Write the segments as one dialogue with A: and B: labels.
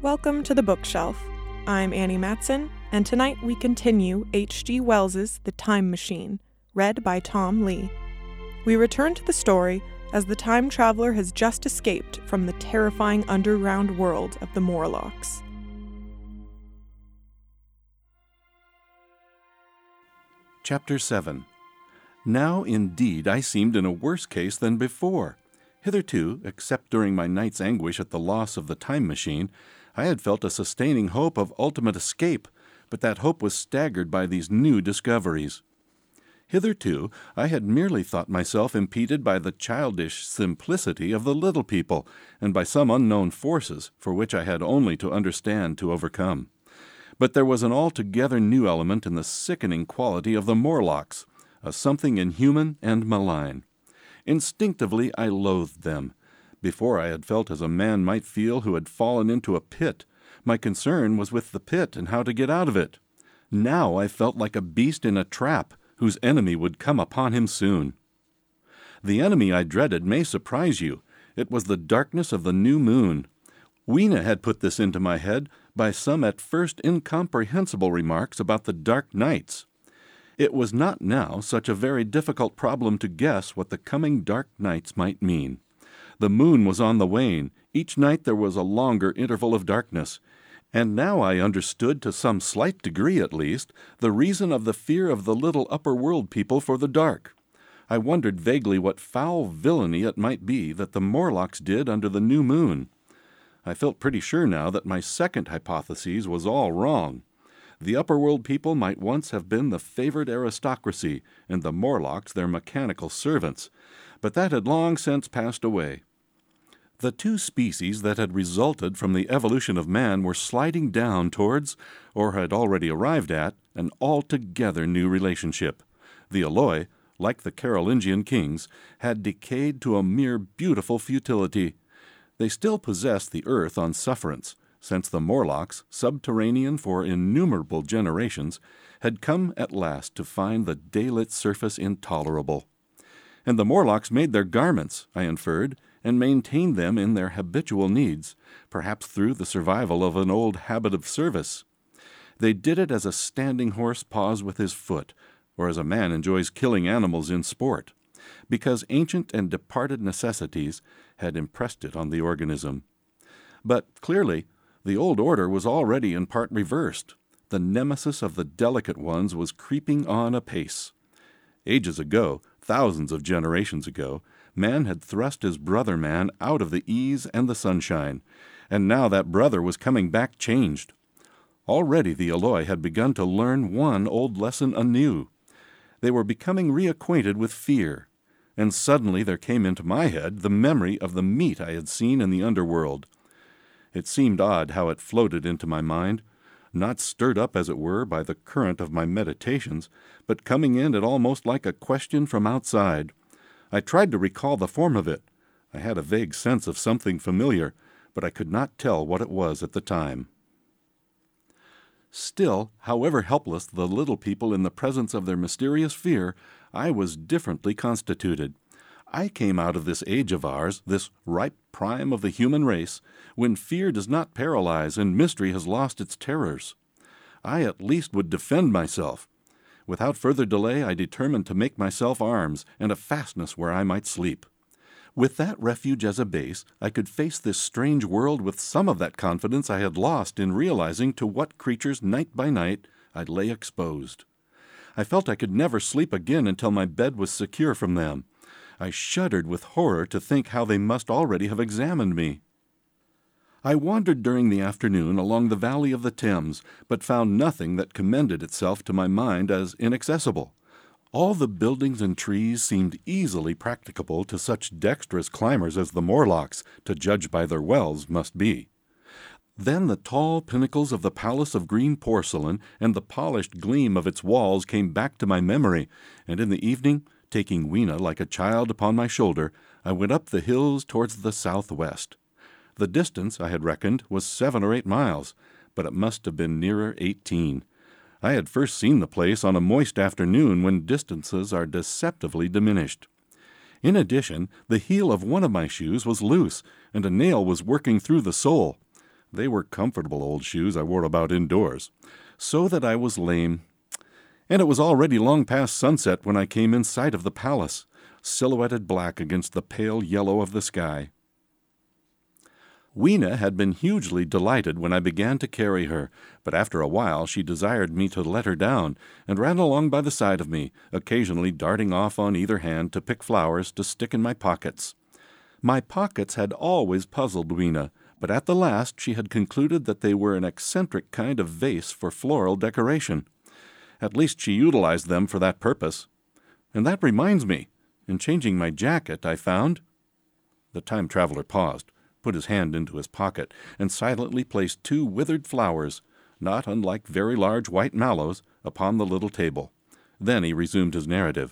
A: Welcome to The Bookshelf. I'm Annie Matson, and tonight we continue H.G. Wells's The Time Machine, read by Tom Lee. We return to the story as the time traveler has just escaped from the terrifying underground world of the Morlocks.
B: Chapter 7. Now, indeed, I seemed in a worse case than before. Hitherto, except during my night's anguish at the loss of the time machine, I had felt a sustaining hope of ultimate escape, but that hope was staggered by these new discoveries. Hitherto, I had merely thought myself impeded by the childish simplicity of the little people, and by some unknown forces for which I had only to understand to overcome. But there was an altogether new element in the sickening quality of the Morlocks, a something inhuman and malign. Instinctively I loathed them. Before I had felt as a man might feel who had fallen into a pit. My concern was with the pit and how to get out of it. Now I felt like a beast in a trap, whose enemy would come upon him soon. The enemy I dreaded may surprise you. It was the darkness of the new moon. Weena had put this into my head by some at first incomprehensible remarks about the dark nights. It was not now such a very difficult problem to guess what the coming dark nights might mean. The moon was on the wane. Each night there was a longer interval of darkness. And now I understood, to some slight degree at least, the reason of the fear of the little upper world people for the dark. I wondered vaguely what foul villainy it might be that the Morlocks did under the new moon. I felt pretty sure now that my second hypothesis was all wrong. The upper world people might once have been the favored aristocracy, and the Morlocks their mechanical servants, but that had long since passed away. The two species that had resulted from the evolution of man were sliding down towards, or had already arrived at, an altogether new relationship. The Eloi, like the Carolingian kings, had decayed to a mere beautiful futility. They still possessed the earth on sufferance, since the Morlocks, subterranean for innumerable generations, had come at last to find the daylit surface intolerable. And the Morlocks made their garments, I inferred, and maintained them in their habitual needs, perhaps through the survival of an old habit of service. They did it as a standing horse paws with his foot, or as a man enjoys killing animals in sport, because ancient and departed necessities had impressed it on the organism. But clearly, the old order was already in part reversed. The nemesis of the delicate ones was creeping on apace. Ages ago, thousands of generations ago, man had thrust his brother man out of the ease and the sunshine, and now that brother was coming back changed. Already the Eloi had begun to learn one old lesson anew. They were becoming reacquainted with fear, and suddenly there came into my head the memory of the meat I had seen in the underworld. It seemed odd how it floated into my mind, not stirred up, as it were, by the current of my meditations, but coming in at almost like a question from outside. I tried to recall the form of it. I had a vague sense of something familiar, but I could not tell what it was at the time. Still, however helpless the little people in the presence of their mysterious fear, I was differently constituted. I came out of this age of ours, this ripe prime of the human race, when fear does not paralyze and mystery has lost its terrors. I at least would defend myself. Without further delay, I determined to make myself arms and a fastness where I might sleep. With that refuge as a base, I could face this strange world with some of that confidence I had lost in realizing to what creatures night by night I lay exposed. I felt I could never sleep again until my bed was secure from them. I shuddered with horror to think how they must already have examined me. I wandered during the afternoon along the valley of the Thames, but found nothing that commended itself to my mind as inaccessible. All the buildings and trees seemed easily practicable to such dexterous climbers as the Morlocks, to judge by their wells, must be. Then the tall pinnacles of the Palace of Green Porcelain and the polished gleam of its walls came back to my memory, and in the evening, taking Weena like a child upon my shoulder, I went up the hills towards the southwest. The distance, I had reckoned, was 7 or 8 miles, but it must have been nearer 18. I had first seen the place on a moist afternoon when distances are deceptively diminished. In addition, the heel of one of my shoes was loose, and a nail was working through the sole. They were comfortable old shoes I wore about indoors, so that I was lame. And it was already long past sunset when I came in sight of the palace, silhouetted black against the pale yellow of the sky. Weena had been hugely delighted when I began to carry her, but after a while she desired me to let her down, and ran along by the side of me, occasionally darting off on either hand to pick flowers to stick in my pockets. My pockets had always puzzled Weena, but at the last she had concluded that they were an eccentric kind of vase for floral decoration. At least she utilized them for that purpose. And that reminds me, in changing my jacket, I found— The time-traveler paused, put his hand into his pocket, and silently placed 2 withered flowers, not unlike very large white mallows, upon the little table. Then he resumed his narrative.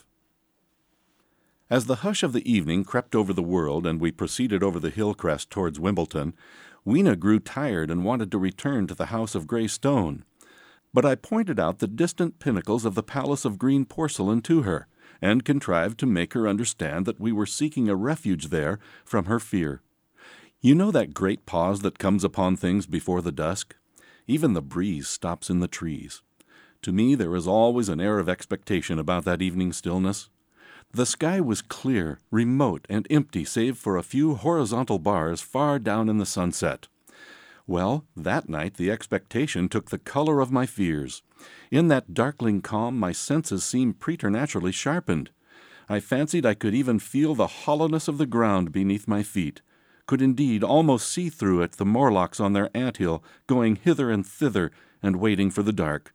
B: As the hush of the evening crept over the world and we proceeded over the hill crest towards Wimbledon, Weena grew tired and wanted to return to the house of grey stone. But I pointed out the distant pinnacles of the palace of green porcelain to her, and contrived to make her understand that we were seeking a refuge there from her fear. You know that great pause that comes upon things before the dusk? Even the breeze stops in the trees. To me there is always an air of expectation about that evening stillness. The sky was clear, remote, and empty save for a few horizontal bars far down in the sunset. Well, that night the expectation took the color of my fears. In that darkling calm my senses seemed preternaturally sharpened. I fancied I could even feel the hollowness of the ground beneath my feet, could indeed almost see through it the Morlocks on their ant-hill going hither and thither and waiting for the dark.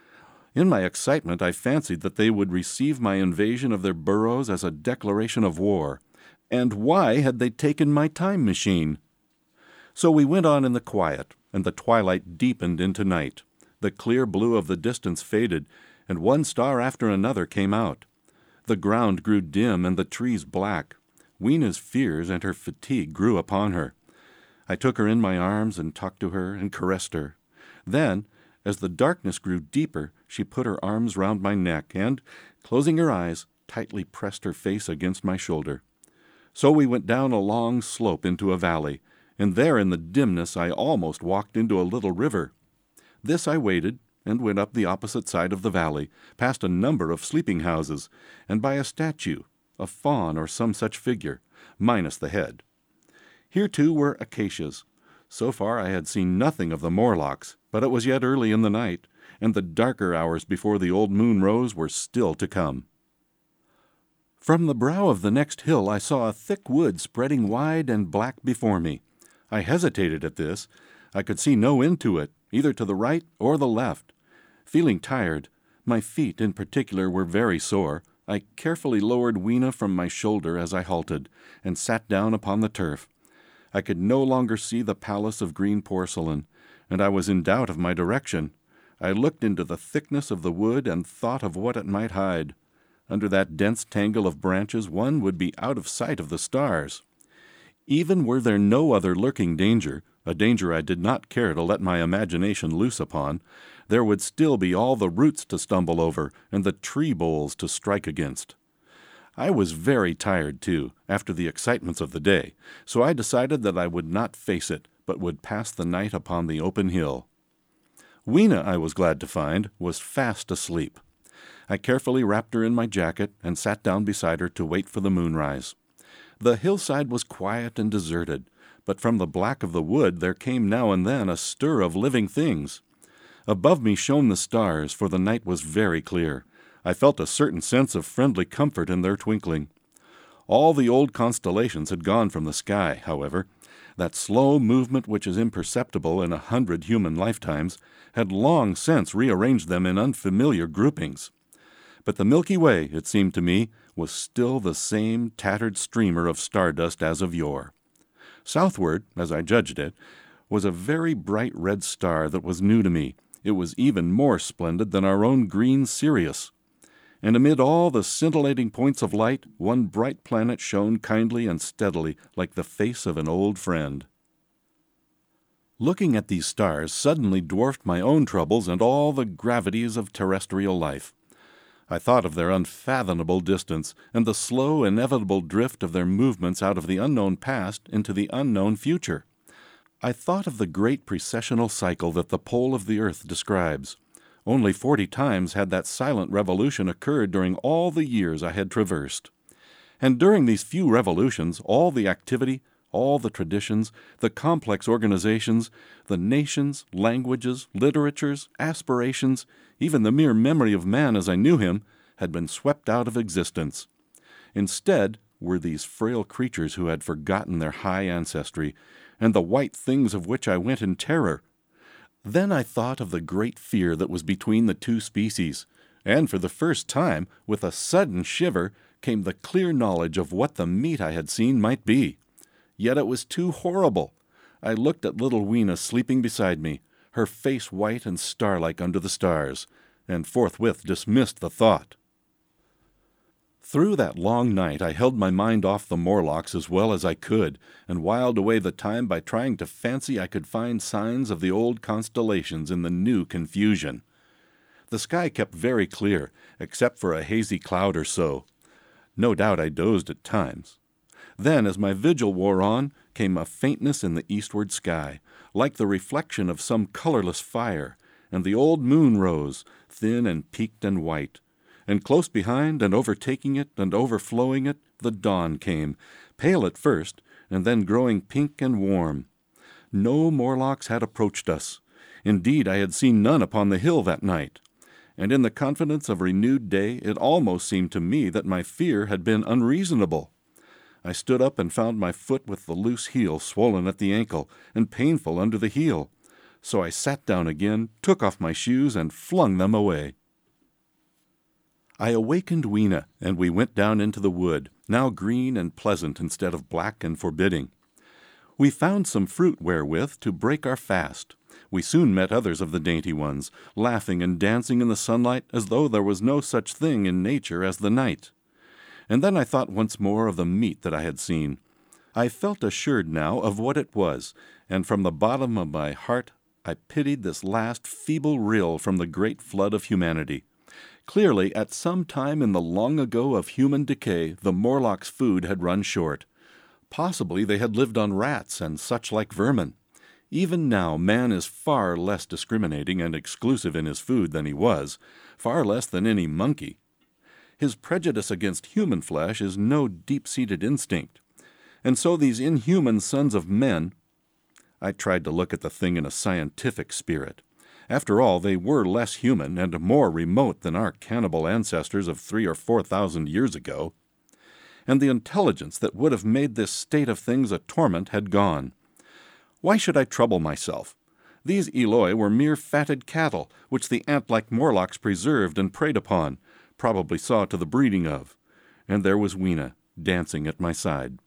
B: In my excitement I fancied that they would receive my invasion of their burrows as a declaration of war. And why had they taken my time machine? So we went on in the quiet, and the twilight deepened into night. The clear blue of the distance faded, and one star after another came out. The ground grew dim and the trees black. Weena's fears and her fatigue grew upon her. I took her in my arms and talked to her and caressed her. Then, as the darkness grew deeper, she put her arms round my neck and, closing her eyes, tightly pressed her face against my shoulder. So we went down a long slope into a valley, and there in the dimness I almost walked into a little river. This I waded, and went up the opposite side of the valley, past a number of sleeping houses, and by a statue, a faun or some such figure, minus the head. Here, too, were acacias. So far I had seen nothing of the Morlocks, but it was yet early in the night, and the darker hours before the old moon rose were still to come. From the brow of the next hill I saw a thick wood spreading wide and black before me. I hesitated at this. I could see no end to it, either to the right or the left. Feeling tired, my feet in particular were very sore, I carefully lowered Weena from my shoulder as I halted, and sat down upon the turf. I could no longer see the palace of green porcelain, and I was in doubt of my direction. I looked into the thickness of the wood and thought of what it might hide. Under that dense tangle of branches one would be out of sight of the stars. Even were there no other lurking danger, a danger I did not care to let my imagination loose upon, there would still be all the roots to stumble over and the tree boles to strike against. I was very tired, too, after the excitements of the day, so I decided that I would not face it, but would pass the night upon the open hill. Weena, I was glad to find, was fast asleep. I carefully wrapped her in my jacket and sat down beside her to wait for the moonrise. The hillside was quiet and deserted, but from the black of the wood there came now and then a stir of living things. Above me shone the stars, for the night was very clear. I felt a certain sense of friendly comfort in their twinkling. All the old constellations had gone from the sky, however. That slow movement which is imperceptible in 100 human lifetimes had long since rearranged them in unfamiliar groupings. But the Milky Way, it seemed to me, was still the same tattered streamer of stardust as of yore. Southward, as I judged it, was a very bright red star that was new to me. It was even more splendid than our own green Sirius. And amid all the scintillating points of light, one bright planet shone kindly and steadily like the face of an old friend. Looking at these stars suddenly dwarfed my own troubles and all the gravities of terrestrial life. I thought of their unfathomable distance and the slow, inevitable drift of their movements out of the unknown past into the unknown future. I thought of the great precessional cycle that the pole of the earth describes. Only 40 times had that silent revolution occurred during all the years I had traversed. And during these few revolutions, all the activity, all the traditions, the complex organizations, the nations, languages, literatures, aspirations, even the mere memory of man as I knew him, had been swept out of existence. Instead were these frail creatures who had forgotten their high ancestry, and the white things of which I went in terror. Then I thought of the great fear that was between the two species, and for the first time, with a sudden shiver, came the clear knowledge of what the meat I had seen might be. Yet it was too horrible. I looked at little Weena sleeping beside me, her face white and star-like under the stars, and forthwith dismissed the thought. Through that long night I held my mind off the Morlocks as well as I could, and whiled away the time by trying to fancy I could find signs of the old constellations in the new confusion. The sky kept very clear, except for a hazy cloud or so. No doubt I dozed at times. Then, as my vigil wore on, came a faintness in the eastward sky, like the reflection of some colorless fire, and the old moon rose, thin and peaked and white. And close behind, and overtaking it, and overflowing it, the dawn came, pale at first, and then growing pink and warm. No Morlocks had approached us. Indeed, I had seen none upon the hill that night. And in the confidence of renewed day, it almost seemed to me that my fear had been unreasonable. I stood up and found my foot with the loose heel swollen at the ankle, and painful under the heel. So I sat down again, took off my shoes, and flung them away. I awakened Weena, and we went down into the wood, now green and pleasant instead of black and forbidding. We found some fruit wherewith to break our fast. We soon met others of the dainty ones, laughing and dancing in the sunlight as though there was no such thing in nature as the night. And then I thought once more of the meat that I had seen. I felt assured now of what it was, and from the bottom of my heart I pitied this last feeble rill from the great flood of humanity. Clearly, at some time in the long ago of human decay, the Morlocks' food had run short. Possibly they had lived on rats and such like vermin. Even now man is far less discriminating and exclusive in his food than he was, far less than any monkey. His prejudice against human flesh is no deep-seated instinct. And so these inhuman sons of men— I tried to look at the thing in a scientific spirit. After all, they were less human and more remote than our cannibal ancestors of 3,000 or 4,000 years ago. And the intelligence that would have made this state of things a torment had gone. Why should I trouble myself? These Eloi were mere fatted cattle, which the ant-like Morlocks preserved and preyed upon, probably saw to the breeding of. And there was Weena, dancing at my side.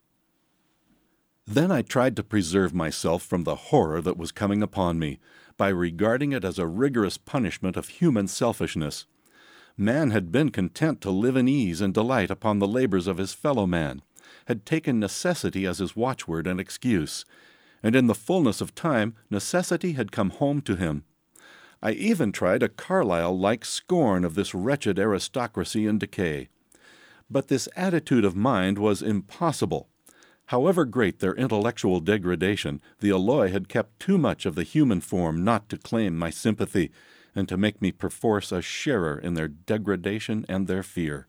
B: Then I tried to preserve myself from the horror that was coming upon me, by regarding it as a rigorous punishment of human selfishness. Man had been content to live in ease and delight upon the labors of his fellow man, had taken necessity as his watchword and excuse, and in the fullness of time necessity had come home to him. I even tried a Carlyle-like scorn of this wretched aristocracy in decay. But this attitude of mind was impossible. However great their intellectual degradation, the Eloi had kept too much of the human form not to claim my sympathy, and to make me perforce a sharer in their degradation and their fear.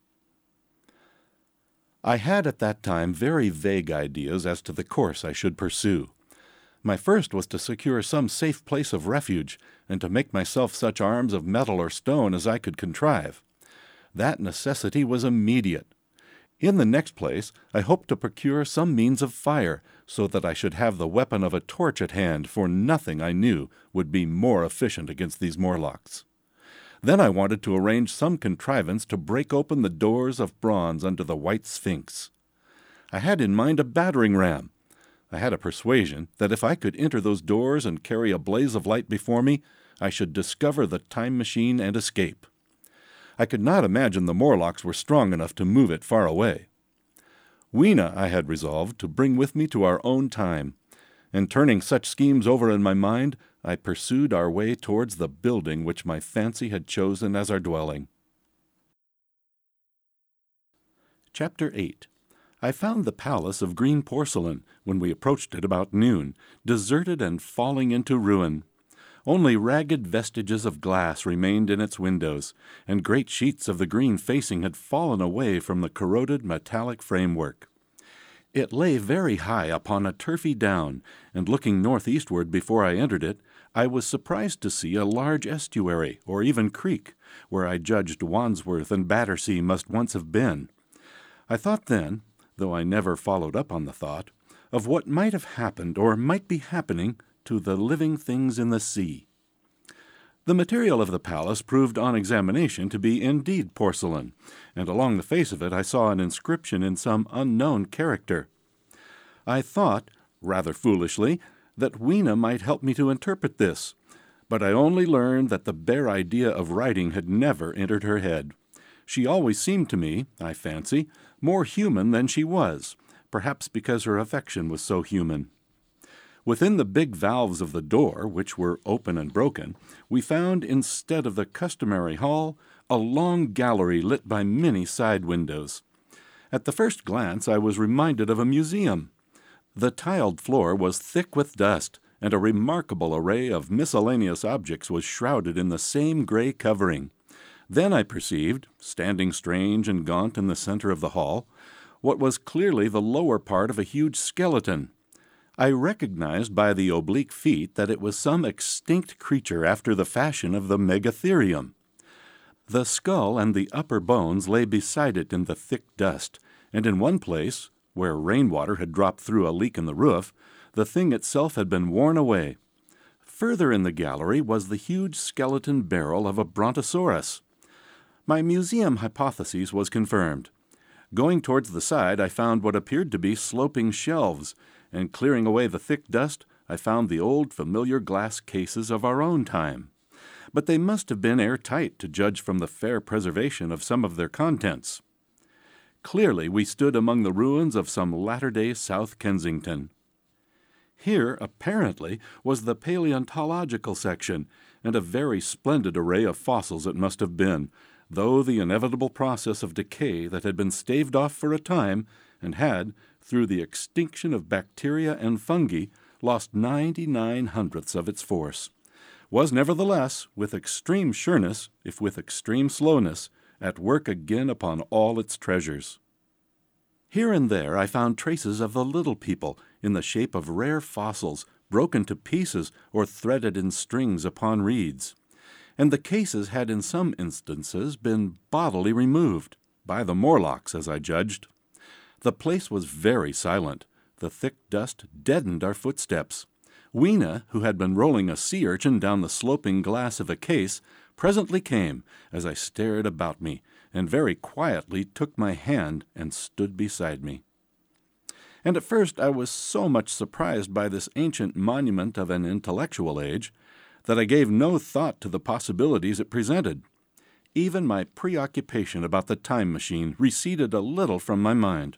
B: I had at that time very vague ideas as to the course I should pursue. My first was to secure some safe place of refuge, and to make myself such arms of metal or stone as I could contrive. That necessity was immediate. In the next place, I hoped to procure some means of fire, so that I should have the weapon of a torch at hand, for nothing, I knew, would be more efficient against these Morlocks. Then I wanted to arrange some contrivance to break open the doors of bronze under the White Sphinx. I had in mind a battering ram. I had a persuasion that if I could enter those doors and carry a blaze of light before me, I should discover the time machine and escape. I could not imagine the Morlocks were strong enough to move it far away. Weena I had resolved to bring with me to our own time, and turning such schemes over in my mind, I pursued our way towards the building which my fancy had chosen as our dwelling. Chapter 8. I found the palace of green porcelain, when we approached it about noon, deserted and falling into ruin. Only ragged vestiges of glass remained in its windows, and great sheets of the green facing had fallen away from the corroded metallic framework. It lay very high upon a turfy down, and looking northeastward before I entered it, I was surprised to see a large estuary, or even creek, where I judged Wandsworth and Battersea must once have been. I thought then, though I never followed up on the thought, of what might have happened or might be happening to the living things in the sea. The material of the palace proved on examination to be indeed porcelain, and along the face of it I saw an inscription in some unknown character. I thought, rather foolishly, that Weena might help me to interpret this, but I only learned that the bare idea of writing had never entered her head. She always seemed to me, I fancy, more human than she was, perhaps because her affection was so human. Within the big valves of the door, which were open and broken, we found, instead of the customary hall, a long gallery lit by many side windows. At the first glance I was reminded of a museum. The tiled floor was thick with dust, and a remarkable array of miscellaneous objects was shrouded in the same gray covering. Then I perceived, standing strange and gaunt in the center of the hall, what was clearly the lower part of a huge skeleton. I recognized by the oblique feet that it was some extinct creature after the fashion of the Megatherium. The skull and the upper bones lay beside it in the thick dust, and in one place, where rainwater had dropped through a leak in the roof, the thing itself had been worn away. Further in the gallery was the huge skeleton barrel of a brontosaurus. My museum hypothesis was confirmed. Going towards the side, I found what appeared to be sloping shelves, and clearing away the thick dust, I found the old familiar glass cases of our own time. But they must have been airtight to judge from the fair preservation of some of their contents. Clearly we stood among the ruins of some latter-day South Kensington. Here, apparently, was the paleontological section, and a very splendid array of fossils it must have been, though the inevitable process of decay that had been staved off for a time, and had, through the extinction of bacteria and fungi, lost 99/100ths of its force, was nevertheless, with extreme sureness, if with extreme slowness, at work again upon all its treasures. Here and there I found traces of the little people in the shape of rare fossils, broken to pieces or threaded in strings upon reeds. And the cases had in some instances been bodily removed, by the Morlocks, as I judged. The place was very silent. The thick dust deadened our footsteps. Weena, who had been rolling a sea urchin down the sloping glass of a case, presently came, as I stared about me, and very quietly took my hand and stood beside me. And at first I was so much surprised by this ancient monument of an intellectual age that I gave no thought to the possibilities it presented. Even my preoccupation about the time machine receded a little from my mind.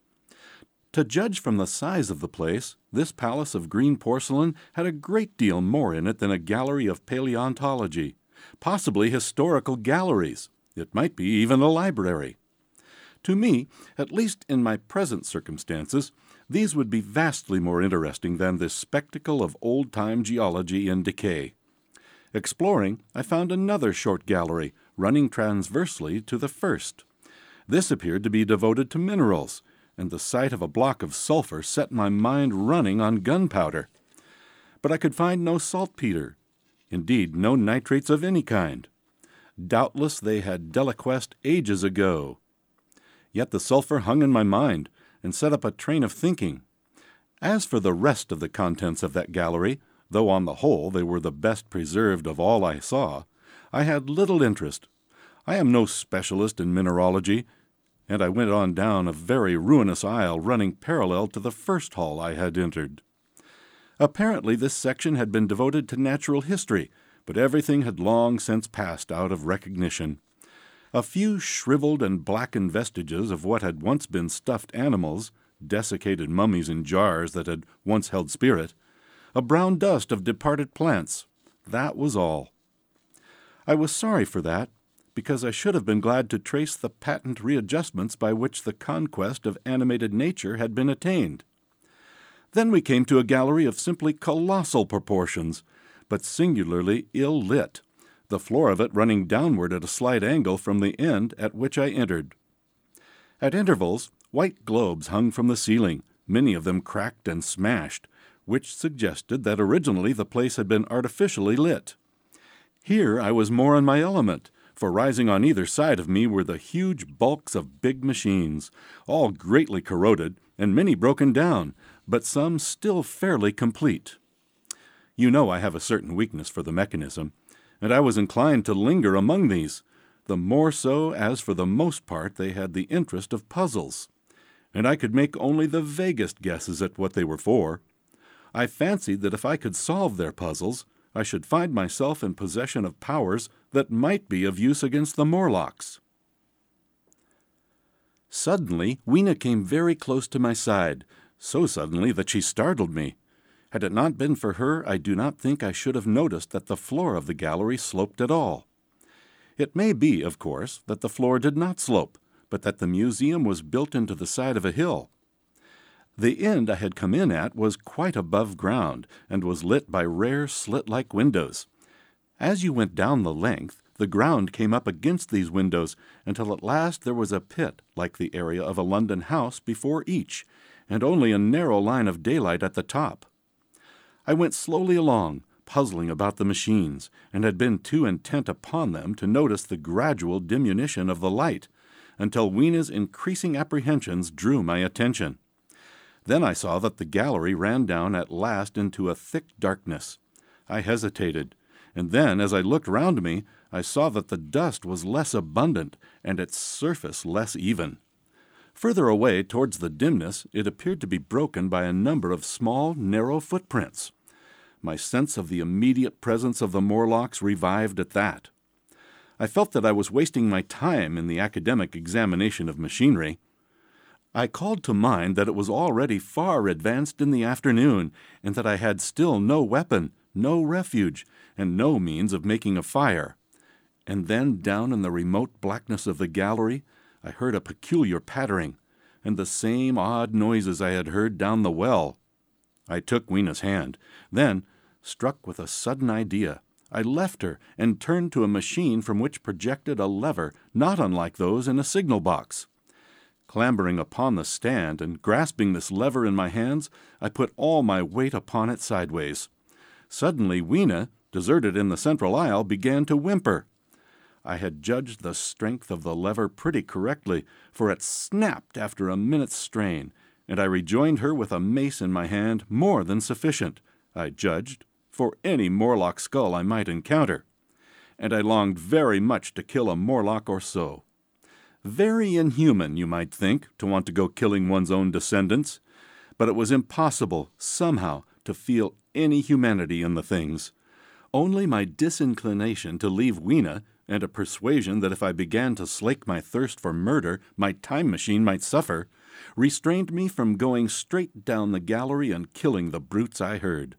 B: To judge from the size of the place, this palace of green porcelain had a great deal more in it than a gallery of paleontology, possibly historical galleries. It might be even a library. To me, at least in my present circumstances, these would be vastly more interesting than this spectacle of old-time geology in decay. Exploring, I found another short gallery, running transversely to the first. This appeared to be devoted to minerals, and the sight of a block of sulfur set my mind running on gunpowder. But I could find no saltpeter, indeed no nitrates of any kind. Doubtless they had deliquesced ages ago. Yet the sulfur hung in my mind, and set up a train of thinking. As for the rest of the contents of that gallery, though on the whole they were the best preserved of all I saw, I had little interest. I am no specialist in mineralogy, and I went on down a very ruinous aisle running parallel to the first hall I had entered. Apparently this section had been devoted to natural history, but everything had long since passed out of recognition. A few shriveled and blackened vestiges of what had once been stuffed animals, desiccated mummies in jars that had once held spirit, a brown dust of departed plants, that was all. I was sorry for that, because I should have been glad to trace the patent readjustments by which the conquest of animated nature had been attained. Then we came to a gallery of simply colossal proportions, but singularly ill-lit, the floor of it running downward at a slight angle from the end at which I entered. At intervals, white globes hung from the ceiling, many of them cracked and smashed, which suggested that originally the place had been artificially lit. Here I was more in my element, for rising on either side of me were the huge bulks of big machines, all greatly corroded and many broken down, but some still fairly complete. You know I have a certain weakness for the mechanism, and I was inclined to linger among these, the more so as for the most part they had the interest of puzzles, and I could make only the vaguest guesses at what they were for. I fancied that if I could solve their puzzles, I should find myself in possession of powers that might be of use against the Morlocks. Suddenly, Weena came very close to my side, so suddenly that she startled me. Had it not been for her, I do not think I should have noticed that the floor of the gallery sloped at all. It may be, of course, that the floor did not slope, but that the museum was built into the side of a hill. The end I had come in at was quite above ground, and was lit by rare slit-like windows. As you went down the length, the ground came up against these windows, until at last there was a pit like the area of a London house before each, and only a narrow line of daylight at the top. I went slowly along, puzzling about the machines, and had been too intent upon them to notice the gradual diminution of the light, until Weena's increasing apprehensions drew my attention. Then I saw that the gallery ran down at last into a thick darkness. I hesitated, and then, as I looked round me, I saw that the dust was less abundant, and its surface less even. Further away, towards the dimness, it appeared to be broken by a number of small, narrow footprints. My sense of the immediate presence of the Morlocks revived at that. I felt that I was wasting my time in the academic examination of machinery. I called to mind that it was already far advanced in the afternoon, and that I had still no weapon, no refuge, and no means of making a fire. And then, down in the remote blackness of the gallery, I heard a peculiar pattering, and the same odd noises I had heard down the well. I took Weena's hand. Then, struck with a sudden idea, I left her and turned to a machine from which projected a lever not unlike those in a signal box. Clambering upon the stand and grasping this lever in my hands, I put all my weight upon it sideways. Suddenly Weena, deserted in the central aisle, began to whimper. I had judged the strength of the lever pretty correctly, for it snapped after a minute's strain, and I rejoined her with a mace in my hand more than sufficient, I judged, for any Morlock skull I might encounter. And I longed very much to kill a Morlock or so. Very inhuman, you might think, to want to go killing one's own descendants, but it was impossible, somehow, to feel any humanity in the things. Only my disinclination to leave Weena, and a persuasion that if I began to slake my thirst for murder, my time machine might suffer, restrained me from going straight down the gallery and killing the brutes I heard.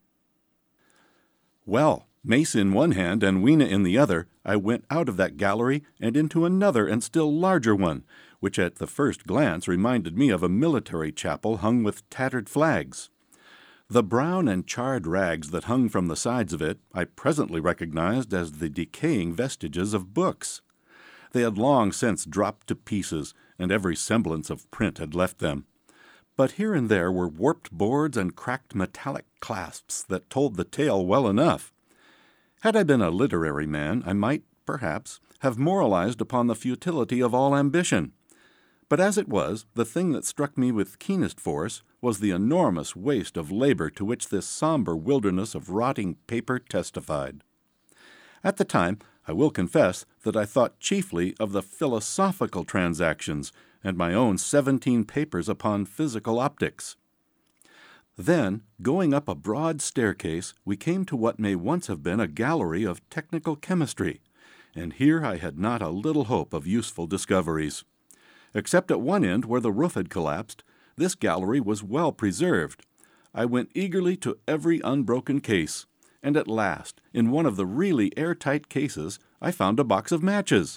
B: Well, mace in one hand and Weena in the other, I went out of that gallery and into another and still larger one, which at the first glance reminded me of a military chapel hung with tattered flags. The brown and charred rags that hung from the sides of it I presently recognized as the decaying vestiges of books. They had long since dropped to pieces, and every semblance of print had left them. But here and there were warped boards and cracked metallic clasps that told the tale well enough. Had I been a literary man, I might, perhaps, have moralized upon the futility of all ambition. But as it was, the thing that struck me with keenest force was the enormous waste of labor to which this somber wilderness of rotting paper testified. At the time, I will confess that I thought chiefly of the philosophical transactions and my own 17 papers upon physical optics. Then, going up a broad staircase, we came to what may once have been a gallery of technical chemistry, and here I had not a little hope of useful discoveries. Except at one end where the roof had collapsed, this gallery was well preserved. I went eagerly to every unbroken case, and at last, in one of the really airtight cases, I found a box of matches,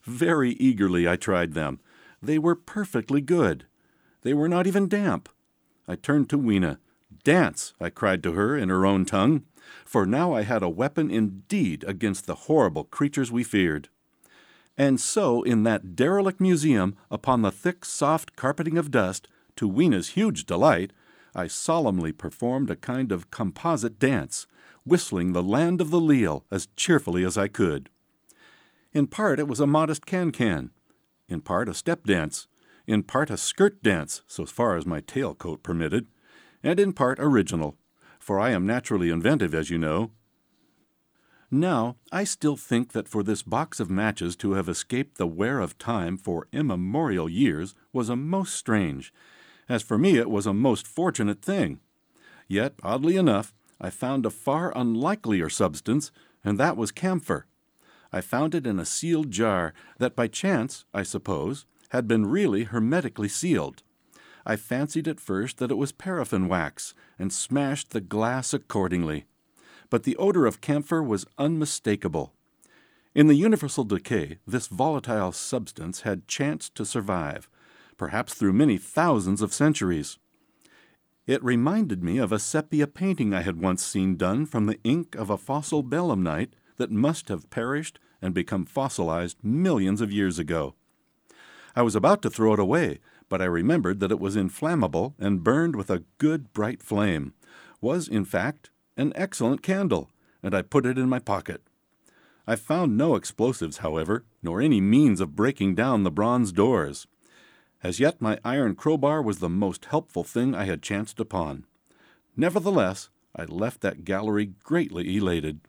B: Very eagerly I tried them. They were perfectly good. They were not even damp. I turned to Weena. "Dance," I cried to her in her own tongue, for now I had a weapon indeed against the horrible creatures we feared. And so in that derelict museum, upon the thick, soft carpeting of dust, to Weena's huge delight, I solemnly performed a kind of composite dance, whistling the Land of the Leal as cheerfully as I could. In part it was a modest can-can, in part a step dance, in part a skirt dance, so far as my tailcoat permitted, and in part original, for I am naturally inventive, as you know. Now, I still think that for this box of matches to have escaped the wear of time for immemorial years was a most strange. As for me, it was a most fortunate thing. Yet, oddly enough, I found a far unlikelier substance, and that was camphor. I found it in a sealed jar that by chance, I suppose, had been really hermetically sealed. I fancied at first that it was paraffin wax, and smashed the glass accordingly. But the odor of camphor was unmistakable. In the universal decay, this volatile substance had chanced to survive, perhaps through many thousands of centuries. It reminded me of a sepia painting I had once seen done from the ink of a fossil belemnite that must have perished and become fossilized millions of years ago. I was about to throw it away, but I remembered that it was inflammable and burned with a good bright flame, was, in fact, an excellent candle, and I put it in my pocket. I found no explosives, however, nor any means of breaking down the bronze doors. As yet my iron crowbar was the most helpful thing I had chanced upon. Nevertheless, I left that gallery greatly elated.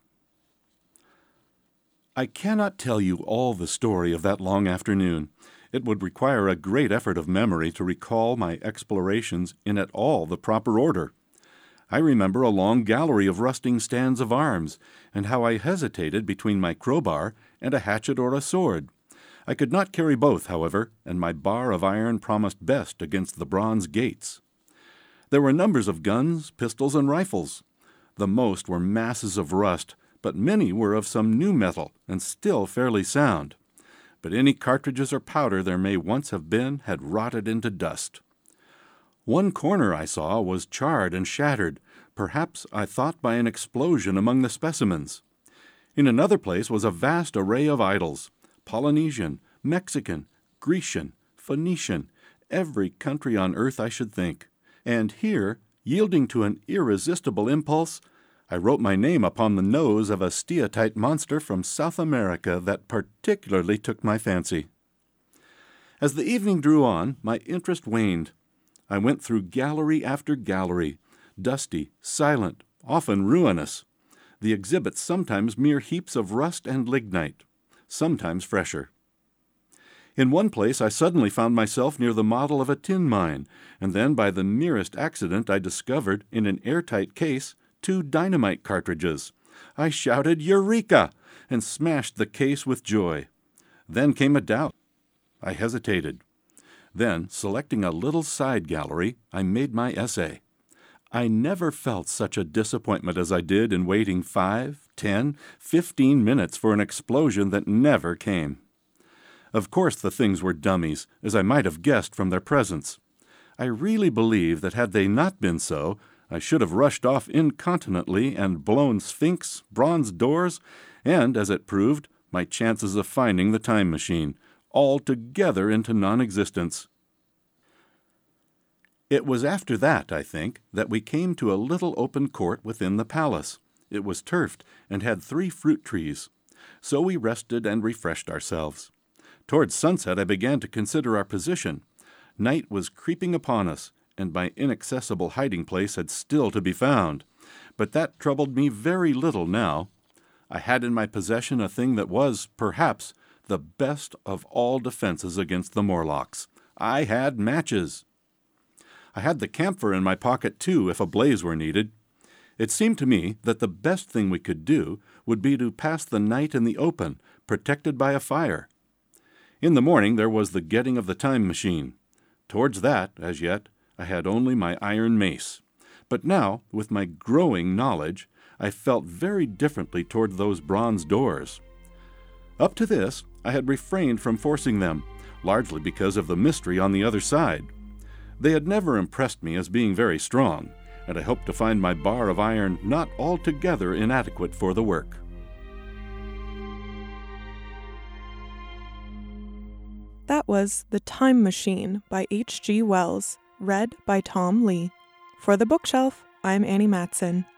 B: I cannot tell you all the story of that long afternoon. It would require a great effort of memory to recall my explorations in at all the proper order. I remember a long gallery of rusting stands of arms, and how I hesitated between my crowbar and a hatchet or a sword. I could not carry both, however, and my bar of iron promised best against the bronze gates. There were numbers of guns, pistols, and rifles. The most were masses of rust, but many were of some new metal, and still fairly sound. But any cartridges or powder there may once have been had rotted into dust. One corner I saw was charred and shattered, perhaps, I thought, by an explosion among the specimens. In another place was a vast array of idols, Polynesian, Mexican, Grecian, Phoenician, every country on earth I should think. And here, yielding to an irresistible impulse, I wrote my name upon the nose of a steatite monster from South America that particularly took my fancy. As the evening drew on, my interest waned. I went through gallery after gallery, dusty, silent, often ruinous. The exhibits sometimes mere heaps of rust and lignite, sometimes fresher. In one place I suddenly found myself near the model of a tin mine, and then by the merest accident I discovered, in an airtight case, 2 dynamite cartridges. I shouted, "Eureka!" and smashed the case with joy. Then came a doubt. I hesitated. Then, selecting a little side gallery, I made my essay. I never felt such a disappointment as I did in waiting 5, 10, 15 minutes for an explosion that never came. Of course the things were dummies, as I might have guessed from their presence. I really believe that had they not been so, I should have rushed off incontinently and blown Sphinx, bronze doors, and, as it proved, my chances of finding the time machine, altogether into non-existence. It was after that, I think, that we came to a little open court within the palace. It was turfed and had 3 fruit trees. So we rested and refreshed ourselves. Towards sunset I began to consider our position. Night was creeping upon us, and my inaccessible hiding place had still to be found. But that troubled me very little now. I had in my possession a thing that was, perhaps, the best of all defenses against the Morlocks. I had matches. I had the camphor in my pocket, too, if a blaze were needed. It seemed to me that the best thing we could do would be to pass the night in the open, protected by a fire. In the morning there was the getting of the time machine. Towards that, as yet, I had only my iron mace. But now, with my growing knowledge, I felt very differently toward those bronze doors. Up to this, I had refrained from forcing them, largely because of the mystery on the other side. They had never impressed me as being very strong, and I hoped to find my bar of iron not altogether inadequate for the work.
A: That was The Time Machine by H.G. Wells, read by Tom Lee. For The Bookshelf, I'm Annie Matson.